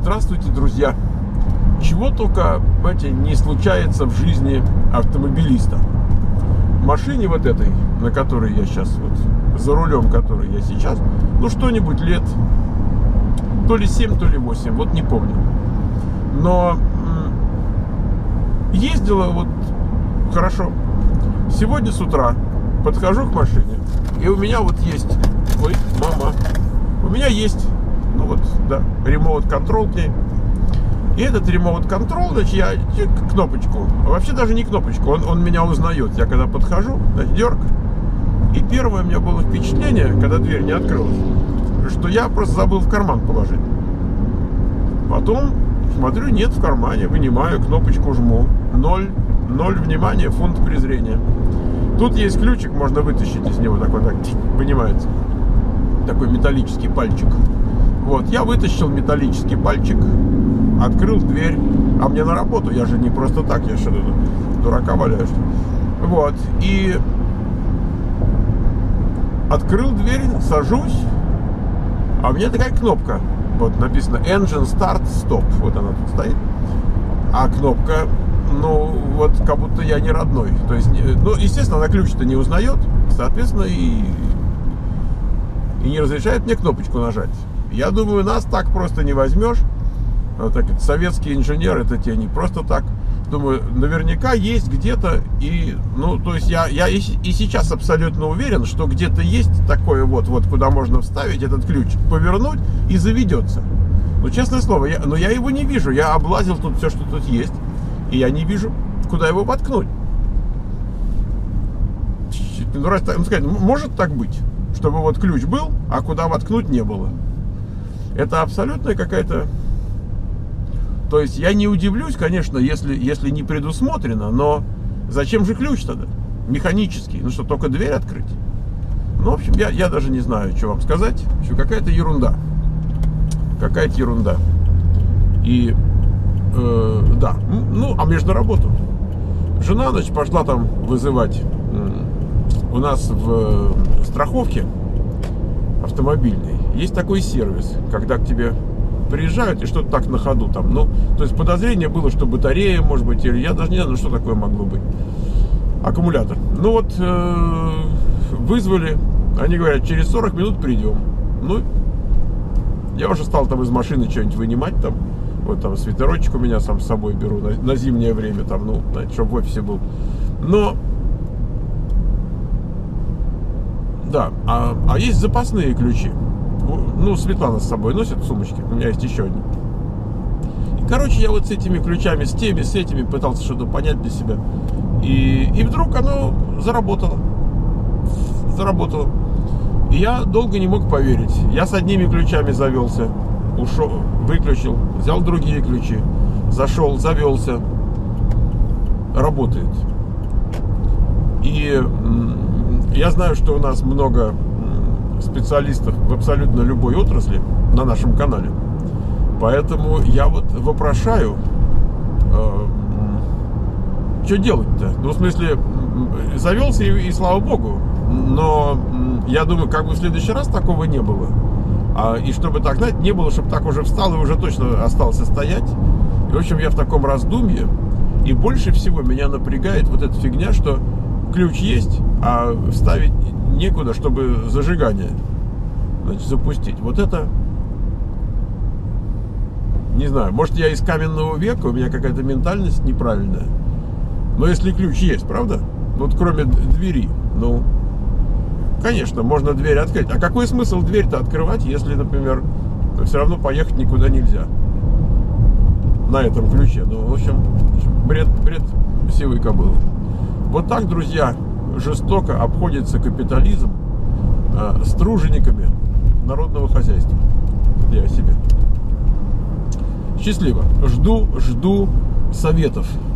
Здравствуйте, друзья! Чего только, знаете, не случается в жизни автомобилиста. В машине вот этой, на которой я сейчас, вот, за рулем которой я сейчас, ну что-нибудь лет, то ли 7, то ли 8, вот не помню. Но ездила вот хорошо. Сегодня с утра подхожу к машине, и у меня вот есть, ой, мама, у меня есть, ну вот, да, ремоут-контрол к ней. И этот ремоут-контрол, значит, я кнопочку, вообще даже не кнопочку, он меня узнает. Я когда подхожу, значит, дерг. И первое у меня было впечатление, когда дверь не открылась, что я просто забыл в карман положить. Потом смотрю, нет в кармане, вынимаю, кнопочку жму. Ноль внимания, фунт презрения. Тут есть ключик, можно вытащить из него, такой так вынимается. Такой металлический пальчик. Вот, я вытащил металлический пальчик, открыл дверь, а мне на работу, я же не просто так, я что-то дурака валяю. Вот, и открыл дверь, сажусь, а у меня такая кнопка, вот написано Engine Start Stop, вот она тут стоит, а кнопка, ну, вот как будто я не родной, то есть, ну, естественно, она ключ-то не узнает, соответственно, и не разрешает мне кнопочку нажать. Я думаю, нас так просто не возьмешь. Вот так, советский инженер, это тебе не просто так. Думаю, наверняка есть где-то. И, ну, то есть я и сейчас абсолютно уверен, что где-то есть такое вот, куда можно вставить этот ключ, повернуть и заведется. Но, честное слово, я его не вижу. Я облазил тут все, что тут есть, и я не вижу, куда его воткнуть. Ну, сказать, может так быть, чтобы вот ключ был, а куда воткнуть не было. Это абсолютная какая-то... То есть я не удивлюсь, конечно, если не предусмотрено, но зачем же ключ тогда? Механический. Ну что, только дверь открыть? Ну, в общем, я даже не знаю, что вам сказать. Еще какая-то ерунда. Какая-то ерунда. И, да, ну, а между работу. Жена, значит, пошла там вызывать у нас в страховке автомобильной. Есть такой сервис, когда к тебе приезжают и что-то так на ходу там. Ну, то есть подозрение было, что батарея, может быть, или я даже не знаю, что такое могло быть. Аккумулятор. Ну вот, вызвали, они говорят, через 40 минут придем. Ну, я уже стал там из машины что-нибудь вынимать там. Вот там свитерочек у меня сам с собой беру на зимнее время, там, ну, знаете, чтобы в офисе был. Но, да, а есть запасные ключи. Ну, Светлана с собой носит в сумочке. У меня есть еще одни. И, короче, я вот с этими ключами, с этими пытался что-то понять для себя. И вдруг оно заработало. И я долго не мог поверить. Я с одними ключами завелся. Ушел, выключил, взял другие ключи. Зашел, завелся. Работает. И я знаю, что у нас много специалистов в абсолютно любой отрасли на нашем канале. Поэтому я вот вопрошаю, что делать-то? Ну, в смысле, завелся и слава богу. Но я думаю, как бы в следующий раз такого не было. И чтобы так, знаете, не было, чтобы так уже встал и уже точно остался стоять. И, в общем, я в таком раздумье. И больше всего меня напрягает вот эта фигня, что ключ есть, а вставить некуда, чтобы зажигание, значит, запустить. Вот это, не знаю, может, я из каменного века, у меня какая-то ментальность неправильная. Но если ключ есть, правда? Вот кроме двери, ну, конечно, можно дверь открыть. А какой смысл дверь-то открывать, если, например, все равно поехать никуда нельзя на этом ключе? Ну, в общем, бред сивой кобылы. Вот так, друзья, жестоко обходится капитализм с тружениками народного хозяйства. Я себе. Счастливо. Жду советов.